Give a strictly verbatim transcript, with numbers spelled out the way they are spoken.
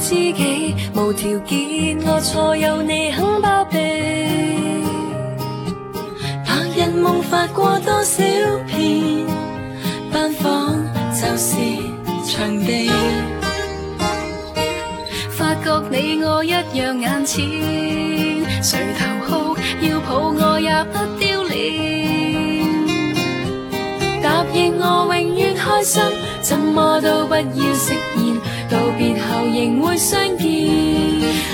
知己，無條件我錯有你肯包庇。白日夢發過多少遍，班房就是場地。發覺你我一樣眼淺，垂頭哭要抱我也不丟臉。答應我永遠開心，怎麼都不要食言，道別後仍會相見。